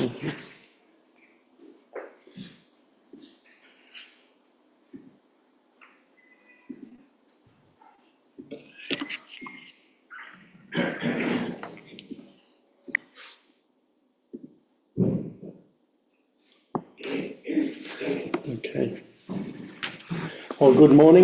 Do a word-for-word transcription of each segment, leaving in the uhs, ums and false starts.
Okay. Well, good morning.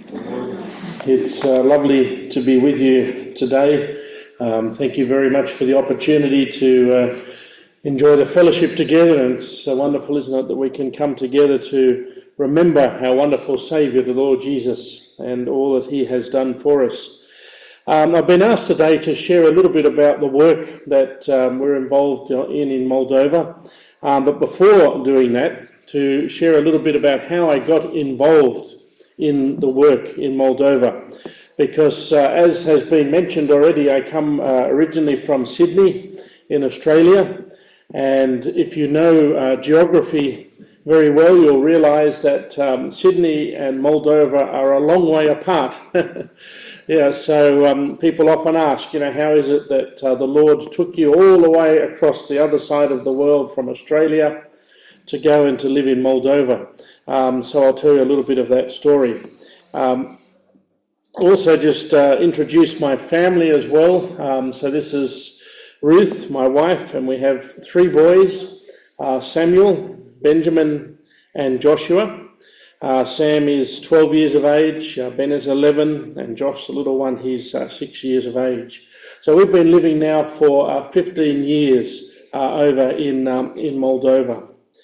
It's uh, lovely to be with you today. Um, thank you very much for the opportunity to uh, enjoy the fellowship together. And it's so wonderful, isn't it, that we can come together to remember our wonderful Saviour, the Lord Jesus, and all that he has done for us. Um, I've been asked today to share a little bit about the work that um, we're involved in in Moldova. Um, but before doing that, to share a little bit about how I got involved in the work in Moldova. Because uh, as has been mentioned already, I come uh, originally from Sydney in Australia. And if you know uh, geography very well, you'll realise that um, Sydney and Moldova are a long way apart. Yeah, so um, people often ask, you know, how is it that uh, the Lord took you all the way across the other side of the world from Australia to go and to live in Moldova? Um, so I'll tell you a little bit of that story. Um, also just uh, introduce my family as well. Um, so this is Ruth, my wife, and we have three boys, uh, Samuel, Benjamin, and Joshua. Uh, Sam is twelve years of age, uh, Ben is eleven, and Josh, the little one, he's uh, six years of age. So we've been living now for uh, fifteen years uh, over in, um, in Moldova.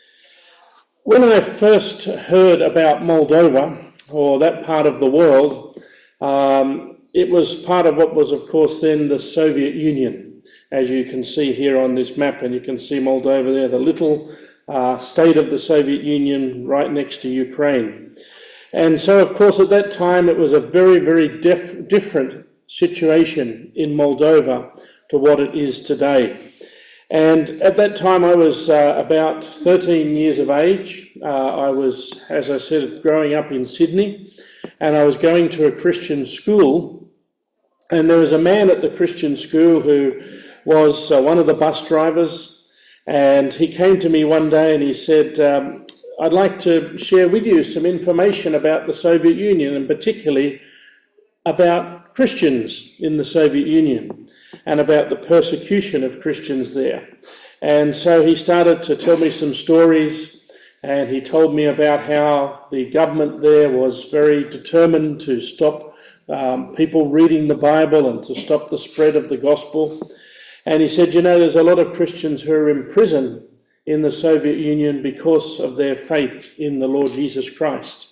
When I first heard about Moldova, or that part of the world, um, it was part of what was, of course, then the Soviet Union, as you can see here on this map, and you can see Moldova there, the little Uh, state of the Soviet Union right next to Ukraine. And so, of course, at that time it was a very, very def- different situation in Moldova to what it is today. And at that time I was uh, about thirteen years of age. Uh, I was, as I said, growing up in Sydney, and I was going to a Christian school, and there was a man at the Christian school who was uh, one of the bus drivers. And he came to me one day and he said, um, I'd like to share with you some information about the Soviet Union, and particularly about Christians in the Soviet Union and about the persecution of Christians there. And so he started to tell me some stories, and he told me about how the government there was very determined to stop um, people reading the Bible and to stop the spread of the gospel. And he said, you know, there's a lot of Christians who are in prison in the Soviet Union because of their faith in the Lord Jesus Christ.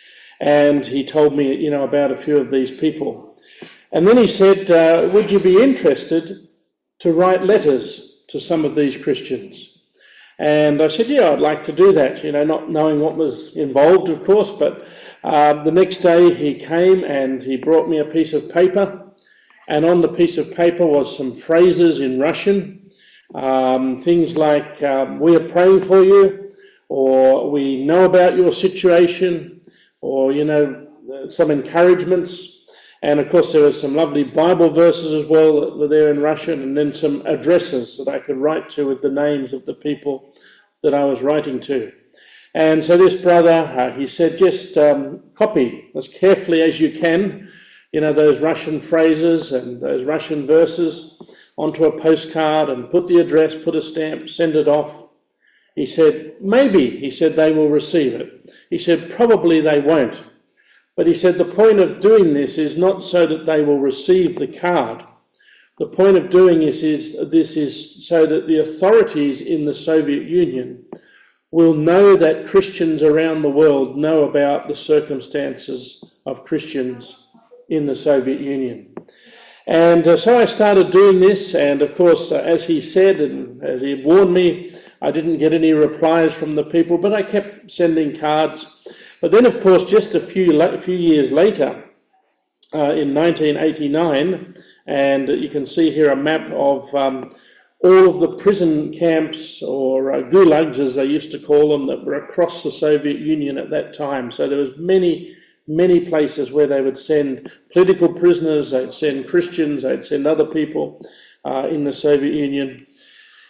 And he told me, you know, about a few of these people. And then he said, uh, would you be interested to write letters to some of these Christians? And I said, yeah, I'd like to do that, you know, not knowing what was involved, of course. But uh, the next day he came and he brought me a piece of paper. And on the piece of paper was some phrases in Russian, um, things like, um, we are praying for you, or we know about your situation, or, you know, some encouragements. And of course there were some lovely Bible verses as well that were there in Russian, and then some addresses that I could write to with the names of the people that I was writing to. And so this brother, uh, he said, just um, copy as carefully as you can, you know, those Russian phrases and those Russian verses onto a postcard and put the address, put a stamp, send it off. He said, maybe, he said, they will receive it. He said, probably they won't. But he said, the point of doing this is not so that they will receive the card. The point of doing this is, this is so that the authorities in the Soviet Union will know that Christians around the world know about the circumstances of Christians in the Soviet Union. And uh, so I started doing this, and of course, uh, as he said and as he warned me, I didn't get any replies from the people, but I kept sending cards. But then, of course, just a few, a few years later, uh, in nineteen eighty-nine, and you can see here a map of um, all of the prison camps, or uh, gulags as they used to call them, that were across the Soviet Union at that time. So there was many many places where they would send political prisoners, they'd send Christians, they'd send other people uh, in the Soviet Union.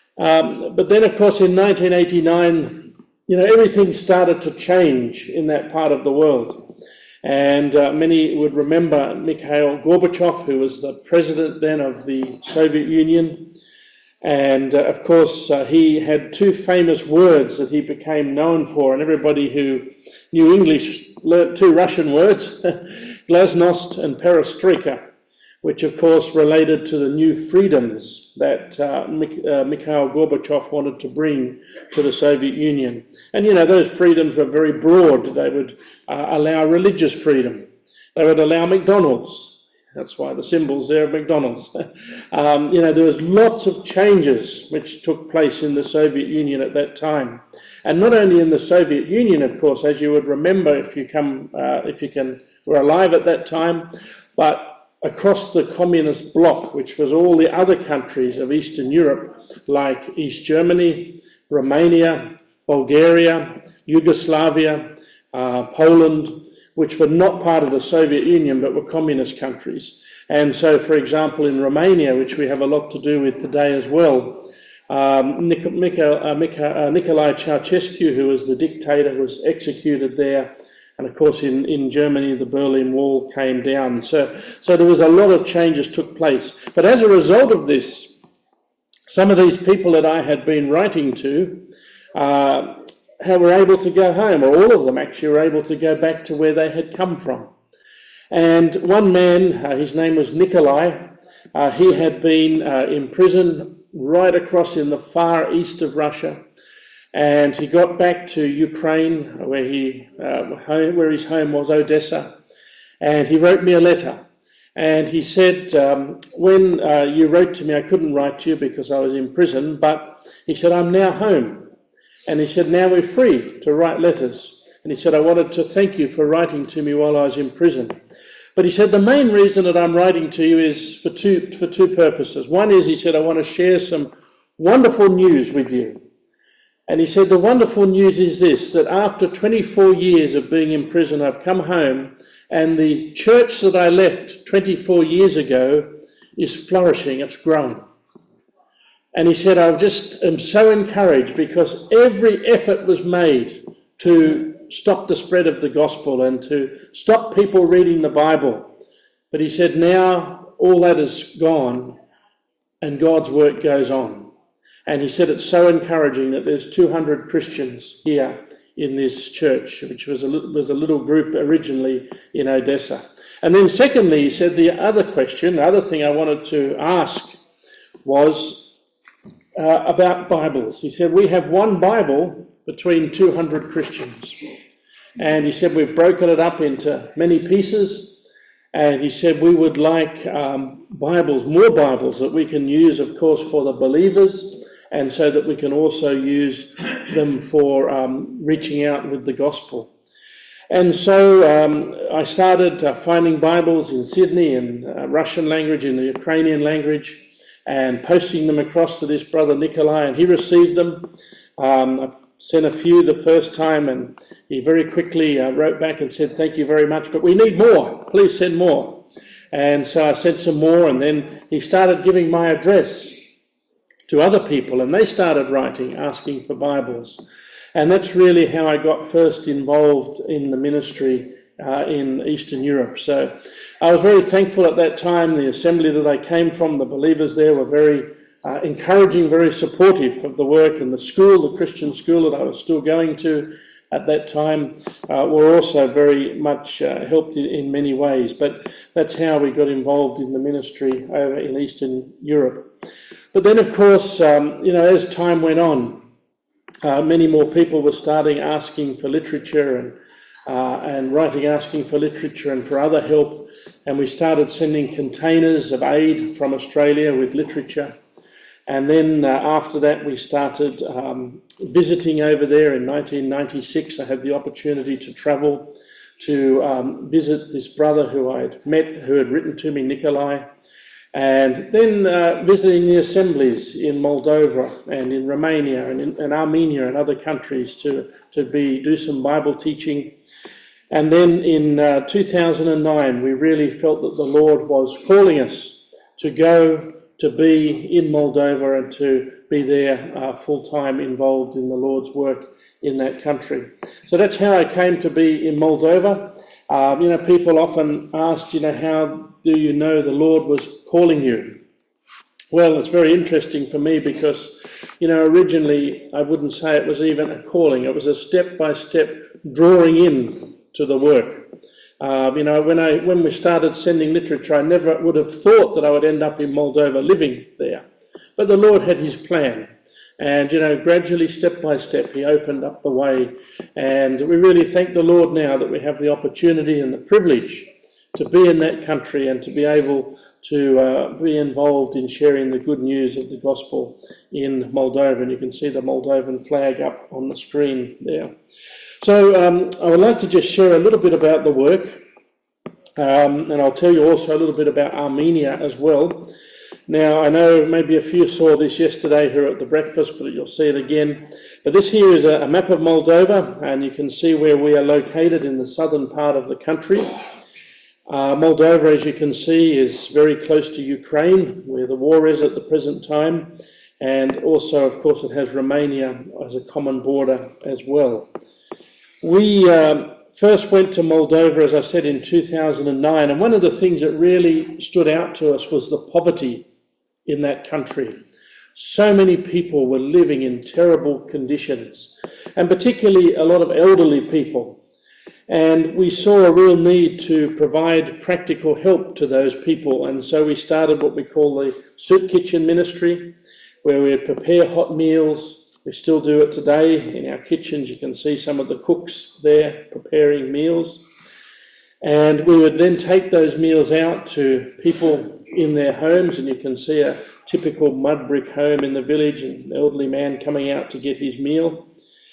Um, but then, of course, in nineteen eighty-nine, you know, everything started to change in that part of the world. And uh, many would remember Mikhail Gorbachev, who was the president then of the Soviet Union. And uh, of course, uh, he had two famous words that he became known for, and everybody who knew English learnt two Russian words, glasnost and perestroika, which of course related to the new freedoms that uh, Mik- uh, Mikhail Gorbachev wanted to bring to the Soviet Union. And you know, those freedoms were very broad. They would uh, allow religious freedom. They would allow McDonald's. That's why the symbol's there of McDonald's. um, you know, there was lots of changes which took place in the Soviet Union at that time. And not only in the Soviet Union, of course, as you would remember if you come, uh, if you can, were alive at that time, but across the communist bloc, which was all the other countries of Eastern Europe, like East Germany, Romania, Bulgaria, Yugoslavia, uh, Poland, which were not part of the Soviet Union but were communist countries. And so, for example, in Romania, which we have a lot to do with today as well, um, Nik- Mika, uh, Mika, uh, Nicolae Ceausescu, who was the dictator, was executed there. And of course, in, in Germany, the Berlin Wall came down. So, so there was a lot of changes took place. But as a result of this, some of these people that I had been writing to uh, were able to go home, or all of them actually were able to go back to where they had come from. And one man, uh, his name was Nikolai, uh, he had been uh, in prison right across in the far east of Russia. And he got back to Ukraine, where he, uh, home, where his home was, Odessa, and he wrote me a letter. And he said, um, when uh, you wrote to me, I couldn't write to you because I was in prison, but he said, I'm now home. And he said, now we're free to write letters. And he said, I wanted to thank you for writing to me while I was in prison. But he said, the main reason that I'm writing to you is for two, for two purposes. One is, he said, I want to share some wonderful news with you. And he said, the wonderful news is this, that after twenty-four years of being in prison, I've come home, and the church that I left twenty-four years ago is flourishing, it's grown. And he said, I just am so encouraged because every effort was made to stop the spread of the gospel and to stop people reading the Bible. But he said, now all that is gone and God's work goes on. And he said it's so encouraging that there's two hundred Christians here in this church, which was a, was a little group originally in Odessa. And then secondly, he said the other question, the other thing I wanted to ask was uh, about Bibles. He said we have one Bible between two hundred Christians. And he said we've broken it up into many pieces. And he said we would like um, Bibles, more Bibles that we can use, of course, for the believers, and so that we can also use them for um, reaching out with the gospel. And so um, I started uh, finding Bibles in Sydney in uh, Russian language, in the Ukrainian language, and posting them across to this brother Nikolai, and he received them. Um, I sent a few the first time, and he very quickly uh, wrote back and said, thank you very much, but we need more. Please send more. And so I sent some more, and then he started giving my address to other people, and they started writing, asking for Bibles. And that's really how I got first involved in the ministry uh, in Eastern Europe. So I was very thankful at that time. The assembly that I came from, the believers there were very uh, encouraging, very supportive of the work, and the school, the Christian school that I was still going to at that time, uh, were also very much uh, helped in, in many ways. But that's how we got involved in the ministry over in Eastern Europe. But then, of course, um, you know, as time went on, uh, many more people were starting asking for literature and uh, and writing, asking for literature and for other help. And we started sending containers of aid from Australia with literature. And then uh, after that, we started um, visiting over there in nineteen ninety-six. I had the opportunity to travel to um, visit this brother who I'd met, who had written to me, Nikolai. And then uh, visiting the assemblies in Moldova and in Romania and in and Armenia and other countries to, to be do some Bible teaching. And then in uh, two thousand nine, we really felt that the Lord was calling us to go to be in Moldova and to be there uh, full-time involved in the Lord's work in that country. So that's how I came to be in Moldova. Um, you know, people often ask, you know, how do you know the Lord was calling you? Well, it's very interesting for me because, you know, originally I wouldn't say it was even a calling. It was a step-by-step drawing in to the work. Uh, you know, when I when we started sending literature, I never would have thought that I would end up in Moldova living there. But the Lord had his plan. And, you know, gradually, step by step, he opened up the way. And we really thank the Lord now that we have the opportunity and the privilege to be in that country and to be able to uh, be involved in sharing the good news of the gospel in Moldova. And you can see the Moldovan flag up on the screen there. So um, I would like to just share a little bit about the work. Um, and I'll tell you also a little bit about Armenia as well. Now, I know maybe a few saw this yesterday here at the breakfast, but you'll see it again. But this here is a, a map of Moldova, and you can see where we are located in the southern part of the country. Uh, Moldova, as you can see, is very close to Ukraine, where the war is at the present time. And also, of course, it has Romania as a common border as well. We um, first went to Moldova, as I said, in two thousand nine, and one of the things that really stood out to us was the poverty in that country. So many people were living in terrible conditions, and particularly a lot of elderly people. And we saw a real need to provide practical help to those people, and so we started what we call the soup kitchen ministry, where we would prepare hot meals. We still do it today in our kitchens. You can see some of the cooks there preparing meals. And we would then take those meals out to people in their homes, and you can see a typical mud brick home in the village, and an elderly man coming out to get his meal.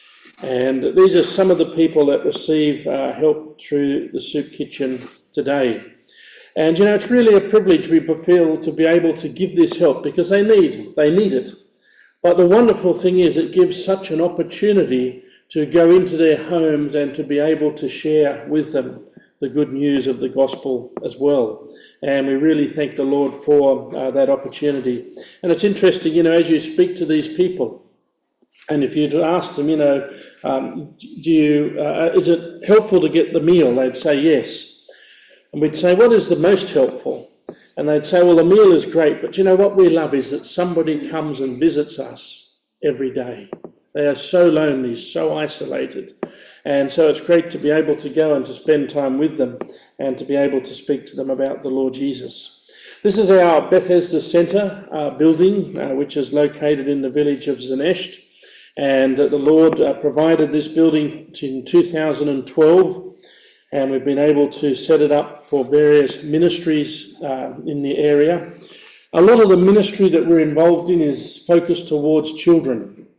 And these are some of the people that receive uh, help through the soup kitchen today. And you know, it's really a privilege, we feel, to be able to give this help because they need, they need it. But the wonderful thing is it gives such an opportunity to go into their homes and to be able to share with them the good news of the gospel as well. And we really thank the Lord for uh, that opportunity. And it's interesting, you know, as you speak to these people, and if you'd ask them, you know, um, do you, uh, is it helpful to get the meal? They'd say yes. And we'd say, what is the most helpful? And they'd say, well, the meal is great, but you know what we love is that somebody comes and visits us every day. They are so lonely, so isolated. And so it's great to be able to go and to spend time with them and to be able to speak to them about the Lord Jesus. This is our Bethesda Centre uh, building, uh, which is located in the village of Zanesht. And uh, the Lord uh, provided this building in two thousand twelve, and we've been able to set it up for various ministries uh, in the area. A lot of the ministry that we're involved in is focused towards children.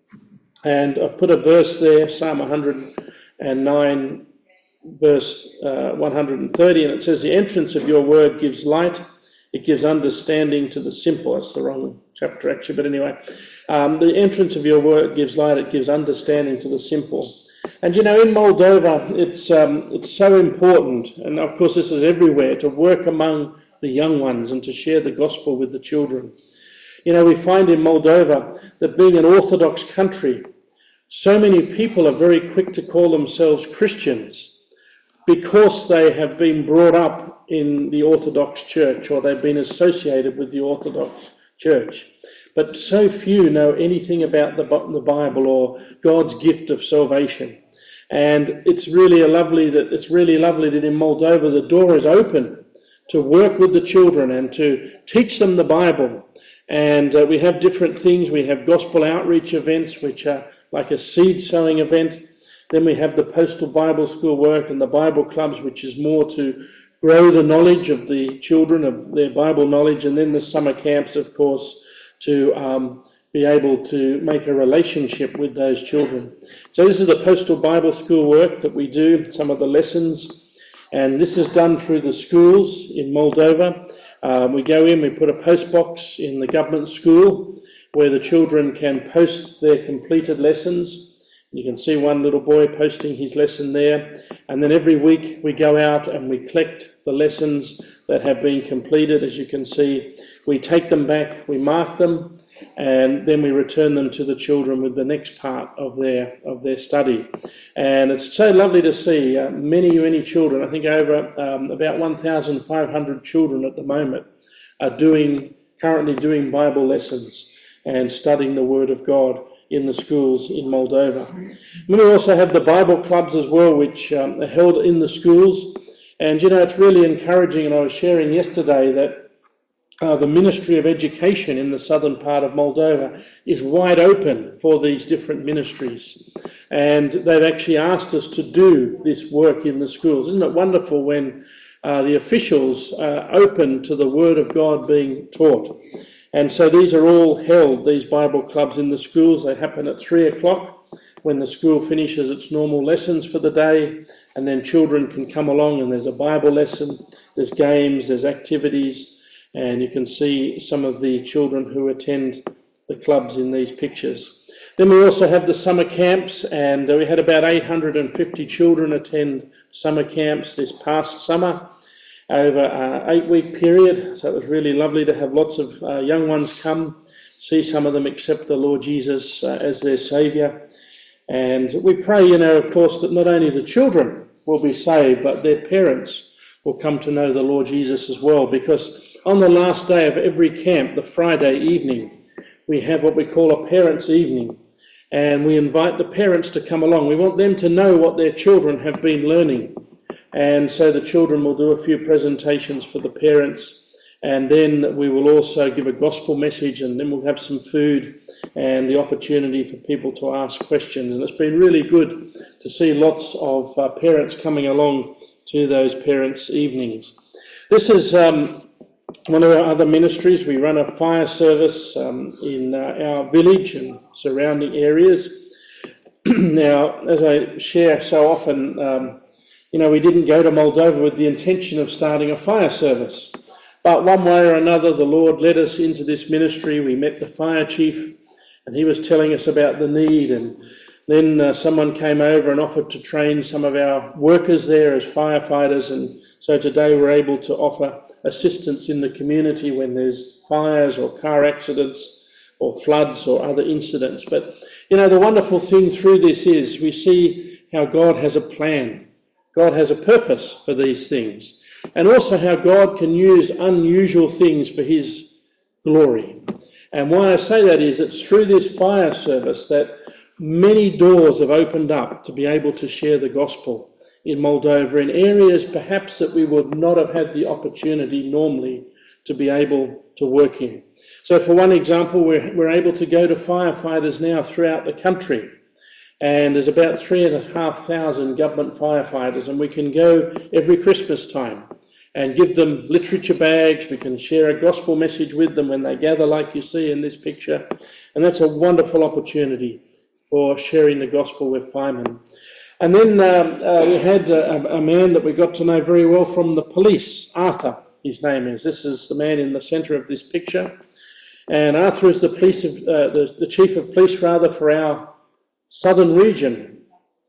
And I've put a verse there, Psalm one hundred nine, verse uh, one hundred thirty, and it says, the entrance of your word gives light, it gives understanding to the simple. That's the wrong chapter actually, but anyway. Um, the entrance of your word gives light, it gives understanding to the simple. And you know, in Moldova, it's um, it's so important, and of course this is everywhere, to work among the young ones and to share the gospel with the children. You know, we find in Moldova that being an Orthodox country, so many people are very quick to call themselves Christians because they have been brought up in the Orthodox Church or they've been associated with the Orthodox Church. But so few know anything about the, the Bible or God's gift of salvation. And it's really a lovely that it's really lovely that in Moldova the door is open to work with the children and to teach them the Bible. And uh, we have different things. We have gospel outreach events, which are like a seed sowing event. Then we have the postal Bible school work and the Bible clubs, which is more to grow the knowledge of the children, of their Bible knowledge. And then the summer camps, of course, to um, be able to make a relationship with those children. So this is the postal Bible school work that we do, some of the lessons. And this is done through the schools in Moldova. Um, we go in, we put a post box in the government school where the children can post their completed lessons. You can see one little boy posting his lesson there. And then every week we go out and we collect the lessons that have been completed. As you can see, we take them back, we mark them, and then we return them to the children with the next part of their of their study. And it's so lovely to see uh, many, many children. I think over um, about one thousand five hundred children at the moment are doing currently doing Bible lessons and studying the Word of God in the schools in Moldova. And we also have the Bible clubs as well, which um, are held in the schools. And you know, it's really encouraging, and I was sharing yesterday that uh, the Ministry of Education in the southern part of Moldova is wide open for these different ministries. And they've actually asked us to do this work in the schools. Isn't it wonderful when uh, the officials are open to the Word of God being taught? And so these are all held, these Bible clubs in the schools. They happen at three o'clock when the school finishes its normal lessons for the day, and then children can come along and there's a Bible lesson, there's games, there's activities, and you can see some of the children who attend the clubs in these pictures. Then we also have the summer camps, and we had about eight hundred fifty children attend summer camps this past summer, over an eight-week period. So it was really lovely to have lots of uh, young ones come, see some of them accept the Lord Jesus uh, as their Saviour. And we pray, you know, of course, that not only the children will be saved, but their parents will come to know the Lord Jesus as well. Because on the last day of every camp, the Friday evening, we have what we call a parents' evening. And we invite the parents to come along. We want them to know what their children have been learning. And so the children will do a few presentations for the parents, and then we will also give a gospel message, and then we'll have some food and the opportunity for people to ask questions. And it's been really good to see lots of uh, parents coming along to those parents' evenings. This is um, one of our other ministries. We run a fire service um, in uh, our village and surrounding areas. Now, as I share so often, um, You know, we didn't go to Moldova with the intention of starting a fire service. But one way or another, the Lord led us into this ministry. We met the fire chief, and he was telling us about the need. And then uh, someone came over and offered to train some of our workers there as firefighters. And so today we're able to offer assistance in the community when there's fires or car accidents or floods or other incidents. But, you know, the wonderful thing through this is we see how God has a plan. God has a purpose for these things, and also how God can use unusual things for his glory. And why I say that is it's through this fire service that many doors have opened up to be able to share the gospel in Moldova in areas perhaps that we would not have had the opportunity normally to be able to work in. So for one example, we're, we're able to go to firefighters now throughout the country. And there's about three and a half thousand government firefighters, and we can go every Christmas time and give them literature bags. We can share a gospel message with them when they gather, like you see in this picture. And that's a wonderful opportunity for sharing the gospel with firemen. And then um, uh, we had a, a man that we got to know very well from the police, Arthur, his name is. This is the man in the centre of this picture. And Arthur is the, police of, uh, the, the chief of police, rather, for our southern region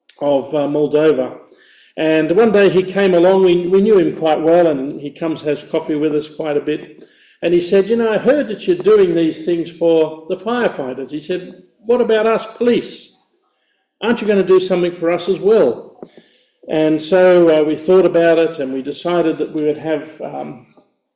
of uh, Moldova. And one day he came along, we, we knew him quite well, and he comes, has coffee with us quite a bit. And he said, you know, I heard that you're doing these things for the firefighters. He said, what about us police? Aren't you going to do something for us as well? And so uh, we thought about it, and we decided that we would have um,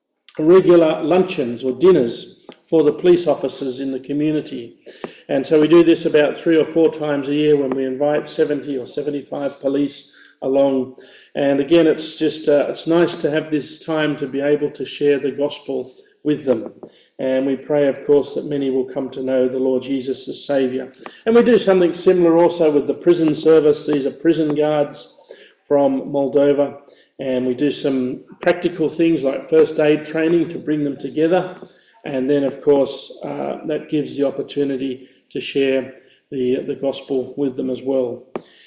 regular luncheons or dinners for the police officers in the community. And so we do this about three or four times a year when we invite seventy or seventy-five police along. And again, it's just uh, it's nice to have this time to be able to share the gospel with them. And we pray, of course, that many will come to know the Lord Jesus as Saviour. And we do something similar also with the prison service. These are prison guards from Moldova. And we do some practical things like first aid training to bring them together. And then, of course, uh, that gives the opportunity to share the, the gospel with them as well.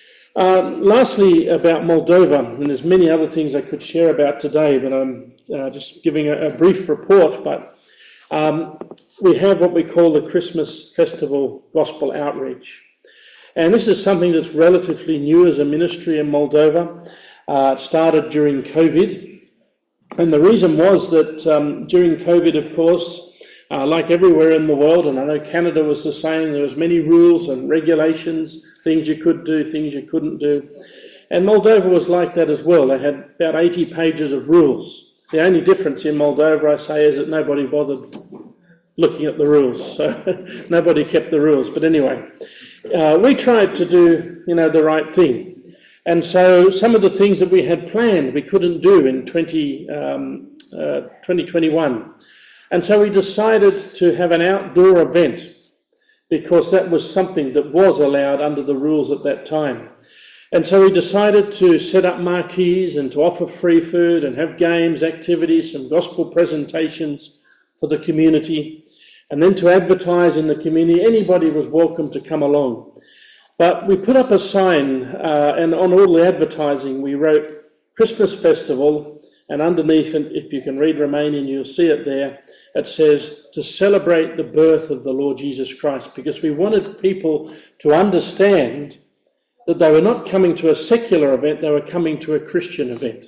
Um, lastly, about Moldova, and there's many other things I could share about today, but I'm uh, just giving a, a brief report. But um, we have what we call the Christmas Festival Gospel Outreach. And this is something that's relatively new as a ministry in Moldova. Uh, it started during COVID. And the reason was that um, during COVID, of course, uh, like everywhere in the world, and I know Canada was the same, there was many rules and regulations, things you could do, things you couldn't do. And Moldova was like that as well. They had about eighty pages of rules. The only difference in Moldova, I say, is that nobody bothered looking at the rules, so nobody kept the rules. But anyway, uh, we tried to do, you know, the right thing. And so some of the things that we had planned we couldn't do in twenty, um, uh, twenty twenty-one. And so we decided to have an outdoor event because that was something that was allowed under the rules at that time. And so we decided to set up marquees and to offer free food and have games, activities, some gospel presentations for the community, and then to advertise in the community. Anybody was welcome to come along. But we put up a sign, uh, and on all the advertising we wrote Christmas Festival, and underneath, if you can read Romanian, you'll see it there, it says to celebrate the birth of the Lord Jesus Christ, because we wanted people to understand that they were not coming to a secular event, they were coming to a Christian event.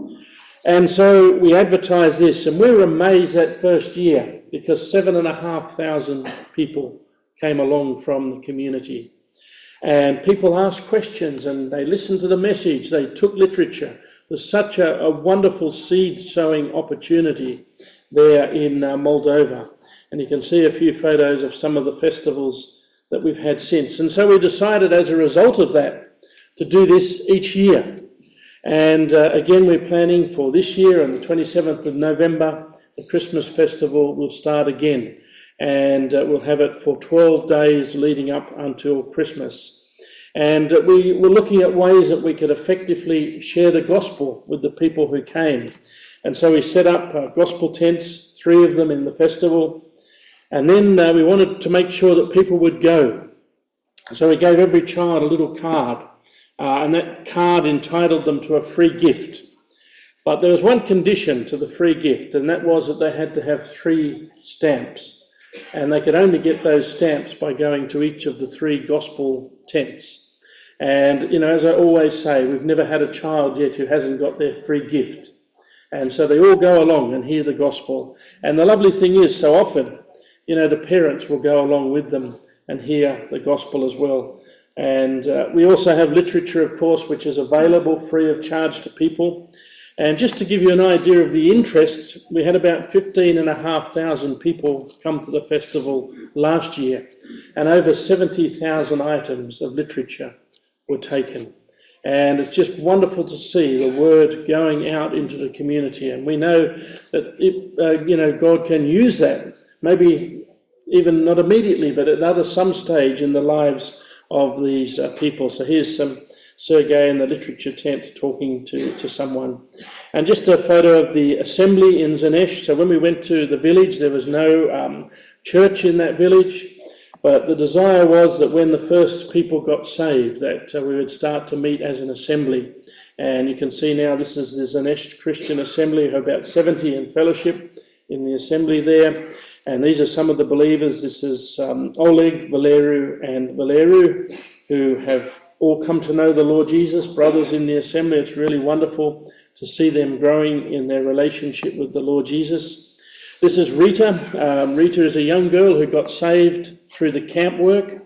And so we advertised this, and we were amazed that first year because seven and a half thousand people came along from the community. And people asked questions and they listened to the message, they took literature. It was such a, a wonderful seed-sowing opportunity there in uh, Moldova. And you can see a few photos of some of the festivals that we've had since. And so we decided as a result of that to do this each year. And uh, again, we're planning for this year on the twenty-seventh of November, the Christmas festival will start again. And uh, we'll have it for twelve days leading up until Christmas. And uh, we were looking at ways that we could effectively share the gospel with the people who came. And so we set up uh, gospel tents, three of them in the festival. And then uh, we wanted to make sure that people would go. So we gave every child a little card, uh, and that card entitled them to a free gift. But there was one condition to the free gift, and that was that they had to have three stamps. And they could only get those stamps by going to each of the three gospel tents. And, you know, as I always say, we've never had a child yet who hasn't got their free gift. And so they all go along and hear the gospel. And the lovely thing is, so often, you know, the parents will go along with them and hear the gospel as well. And uh, we also have literature, of course, which is available free of charge to people. And just to give you an idea of the interest, we had about fifteen and a half thousand people come to the festival last year, and over seventy thousand items of literature were taken. And it's just wonderful to see the word going out into the community. And we know that if, uh, you know, God can use that, maybe even not immediately, but at other some stage in the lives of these uh, people. So here's some Sergei in the literature tent talking to, to someone. And just a photo of the assembly in Zanesh. So when we went to the village, there was no um, church in that village, but the desire was that when the first people got saved, that uh, we would start to meet as an assembly. And you can see now this is the Zanesh Christian Assembly, who are about seventy in fellowship in the assembly there. And these are some of the believers. This is um, Oleg, Valeru, and Valeru, who have all come to know the Lord Jesus, brothers in the assembly. It's really wonderful to see them growing in their relationship with the Lord Jesus. This is Rita. Um, Rita is a young girl who got saved through the camp work,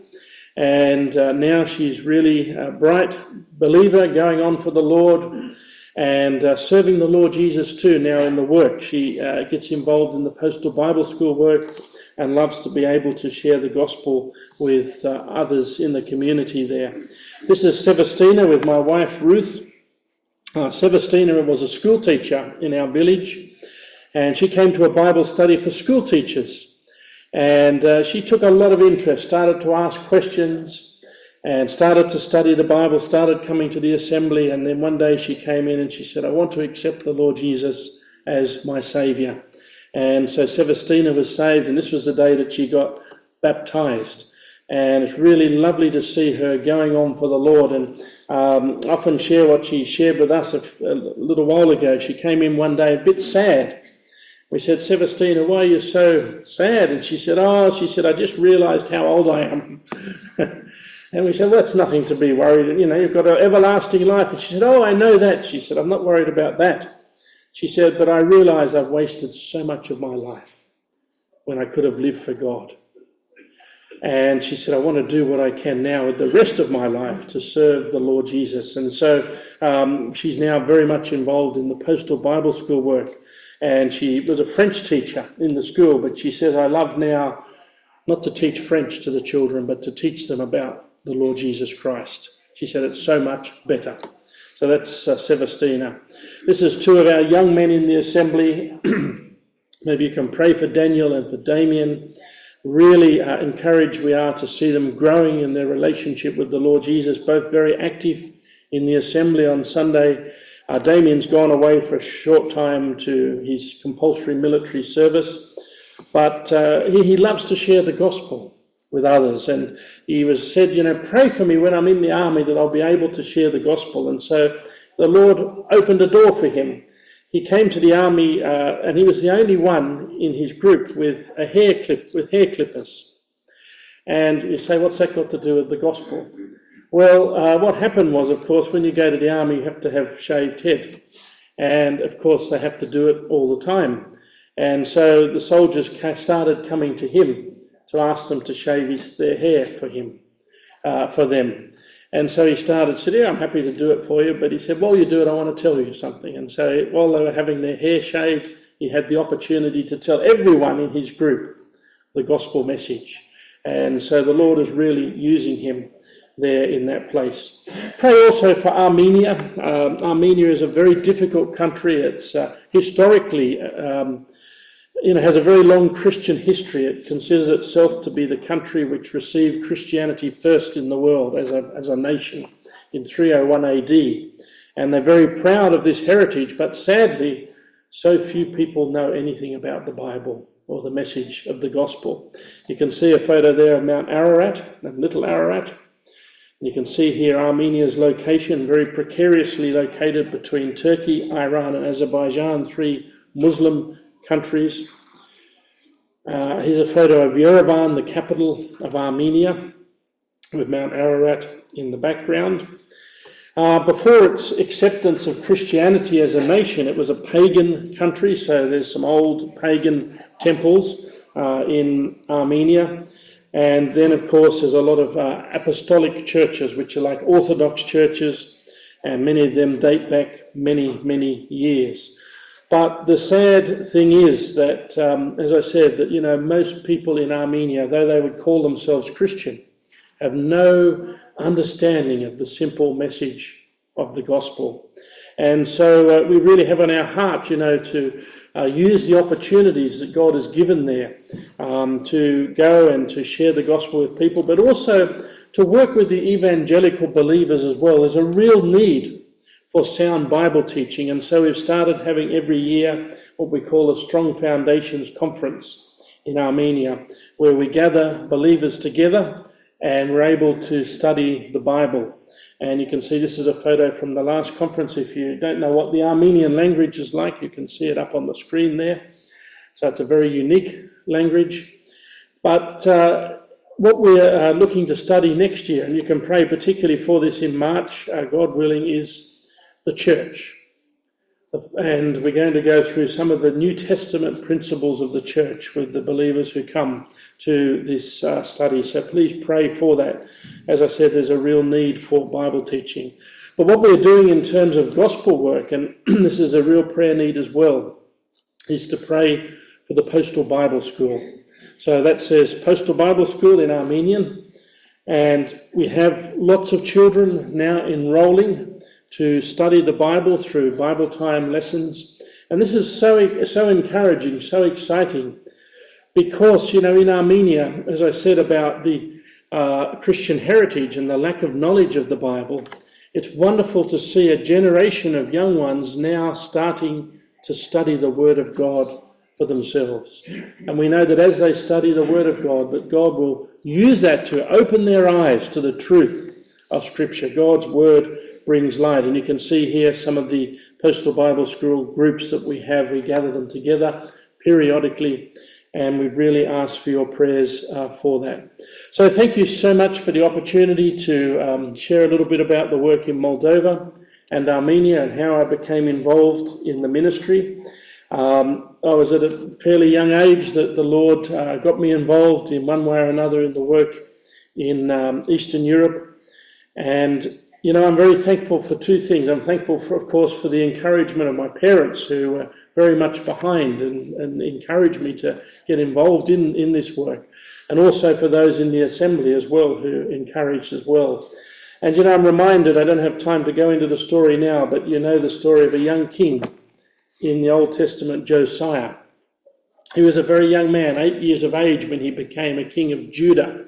and uh, now she's really a bright believer going on for the Lord and uh, serving the Lord Jesus too now in the work. She uh, gets involved in the Postal Bible School work and loves to be able to share the gospel with uh, others in the community there. This is Sevastina with my wife Ruth. Uh, Sevastina was a school teacher in our village, and she came to a Bible study for school teachers. And uh, she took a lot of interest, started to ask questions, and started to study the Bible, started coming to the assembly, and then one day she came in and she said, I want to accept the Lord Jesus as my Saviour. And so Sevastina was saved, and this was the day that she got baptized. And it's really lovely to see her going on for the Lord, and um, often share what she shared with us a, a little while ago. She came in one day a bit sad. We said, Sevastina, why are you so sad? And she said, oh, she said, I just realised how old I am. And we said, well, that's nothing to be worried. You know, you've got an everlasting life. And she said, oh, I know that. She said, I'm not worried about that. She said, but I realise I've wasted so much of my life when I could have lived for God. And she said, I want to do what I can now with the rest of my life to serve the Lord Jesus. And so um, she's now very much involved in the Postal Bible School work. And she was a French teacher in the school, but she says, I love now not to teach French to the children, but to teach them about the Lord Jesus Christ. She said, it's so much better. So that's uh, Sevastina. This is two of our young men in the assembly. Maybe you can pray for Daniel and for Damien. Really uh, encouraged we are to see them growing in their relationship with the Lord Jesus, both very active in the assembly on Sunday. Uh, Damien's gone away for a short time to his compulsory military service, but uh, he, he loves to share the gospel with others. And he was said, you know, pray for me when I'm in the army that I'll be able to share the gospel. And so the Lord opened a door for him. He came to the army, uh, and he was the only one in his group with a hair clip, with hair clippers. And you say, what's that got to do with the gospel? Well, uh, what happened was, of course, when you go to the army, you have to have shaved head. And, of course, they have to do it all the time. And so the soldiers started coming to him to ask them to shave his, their hair for him, uh, for them. And so he started, said, yeah, I'm happy to do it for you. But he said, while you do it, I want to tell you something. And so while they were having their hair shaved, he had the opportunity to tell everyone in his group the gospel message. And so the Lord is really using him there in that place. Pray also for Armenia. Um, Armenia is a very difficult country. It's uh, historically, um, you know, has a very long Christian history. It considers itself to be the country which received Christianity first in the world as a as a nation in three oh one A D. And they're very proud of this heritage, but sadly, so few people know anything about the Bible or the message of the gospel. You can see a photo there of Mount Ararat, Little Ararat. You can see here Armenia's location, very precariously located between Turkey, Iran and Azerbaijan, three Muslim countries. Uh, here's a photo of Yerevan, the capital of Armenia, with Mount Ararat in the background. Uh, before its acceptance of Christianity as a nation, it was a pagan country, so there's some old pagan temples uh, in Armenia. And then, of course, there's a lot of uh, apostolic churches, which are like Orthodox churches, and many of them date back many, many years. But the sad thing is that, um, as I said, that, you know, most people in Armenia, though they would call themselves Christian, have no understanding of the simple message of the gospel. And so uh, we really have on our heart, you know, to uh, use the opportunities that God has given there um, to go and to share the gospel with people, but also to work with the evangelical believers as well. There's a real need for sound Bible teaching, and so we've started having every year what we call a Strong Foundations Conference in Armenia, where we gather believers together and we're able to study the Bible. And you can see this is a photo from the last conference. If you don't know what the Armenian language is like, you can see it up on the screen there. So it's a very unique language. But uh, what we're uh, looking to study next year, and you can pray particularly for this in March, uh, God willing, is the church. And we're going to go through some of the New Testament principles of the church with the believers who come to this uh, study. So please pray for that. As I said, there's a real need for Bible teaching. But what we're doing in terms of gospel work, and this is a real prayer need as well, is to pray for the Postal Bible School. So that says Postal Bible School in Armenian. And we have lots of children now enrolling to study the Bible through Bible time lessons. And this is so so encouraging, so exciting, because, you know, in Armenia, as I said about the uh, Christian heritage and the lack of knowledge of the Bible, it's wonderful to see a generation of young ones now starting to study the Word of God for themselves. And we know that as they study the Word of God, that God will use that to open their eyes to the truth of Scripture. God's Word brings light. And you can see here some of the Postal Bible School groups that we have. We gather them together periodically, and we really ask for your prayers uh, for that. So thank you so much for the opportunity to um, share a little bit about the work in Moldova and Armenia and how I became involved in the ministry. Um, I was at a fairly young age that the Lord uh, got me involved in one way or another in the work in um, Eastern Europe. And, you know, I'm very thankful for two things. I'm thankful, for, of course, for the encouragement of my parents, who were very much behind and, and encouraged me to get involved in, in this work. And also for those in the assembly as well, who encouraged as well. And, you know, I'm reminded, I don't have time to go into the story now, but you know the story of a young king in the Old Testament, Josiah. He was a very young man, eight years of age, when he became a king of Judah.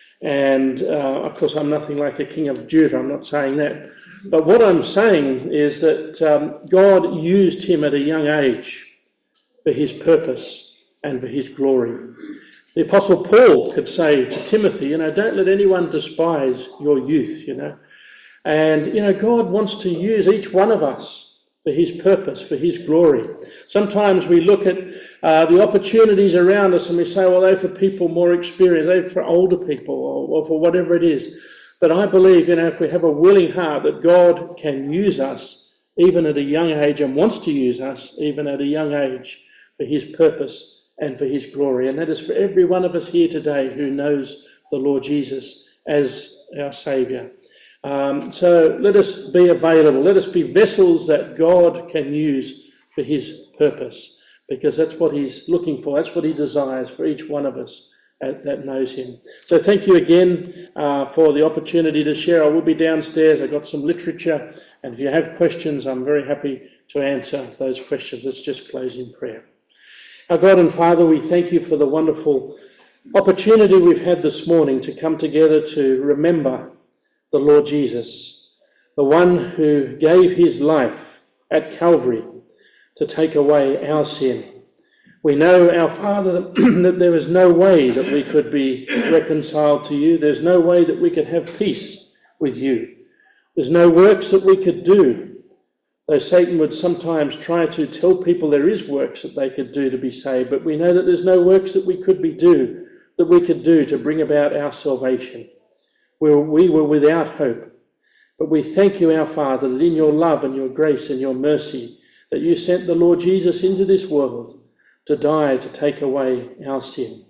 And, uh, of course, I'm nothing like a king of Judah, I'm not saying that. But what I'm saying is that um, God used him at a young age for his purpose and for his glory. The Apostle Paul could say to Timothy, you know, don't let anyone despise your youth, you know. And, you know, God wants to use each one of us for his purpose, for his glory. Sometimes we look at uh, the opportunities around us and we say, well, they're for people more experienced, they're for older people, or, or for whatever it is. But I believe, you know, if we have a willing heart, that God can use us even at a young age, and wants to use us even at a young age for his purpose and for his glory. And that is for every one of us here today who knows the Lord Jesus as our Saviour. Um, so let us be available. Let us be vessels that God can use for his purpose, because that's what he's looking for. That's what he desires for each one of us that, that knows him. So thank you again uh, for the opportunity to share. I will be downstairs. I've got some literature, and if you have questions, I'm very happy to answer those questions. Let's just close in prayer. Our God and Father, we thank you for the wonderful opportunity we've had this morning to come together to remember the Lord Jesus, the one who gave his life at Calvary to take away our sin. We know, our Father, that there is no way that we could be reconciled to you. There's no way that we could have peace with you. There's no works that we could do, though Satan would sometimes try to tell people there is works that they could do to be saved. But we know that there's no works that we could be do, that we could do to bring about our salvation. We were, we were without hope. But we thank you, our Father, that in your love and your grace and your mercy, that you sent the Lord Jesus into this world to die to take away our sin.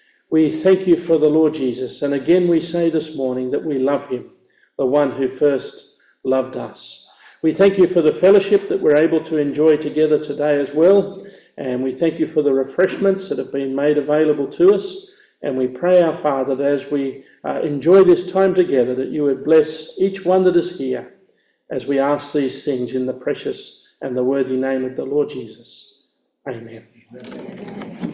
We thank you for the Lord Jesus. And again we say this morning that we love him, the one who first loved us. We thank you for the fellowship that we're able to enjoy together today as well. And we thank you for the refreshments that have been made available to us. And we pray, our Father, that as we uh, enjoy this time together, that you would bless each one that is here as we ask these things in the precious and the worthy name of the Lord Jesus. Amen. Amen.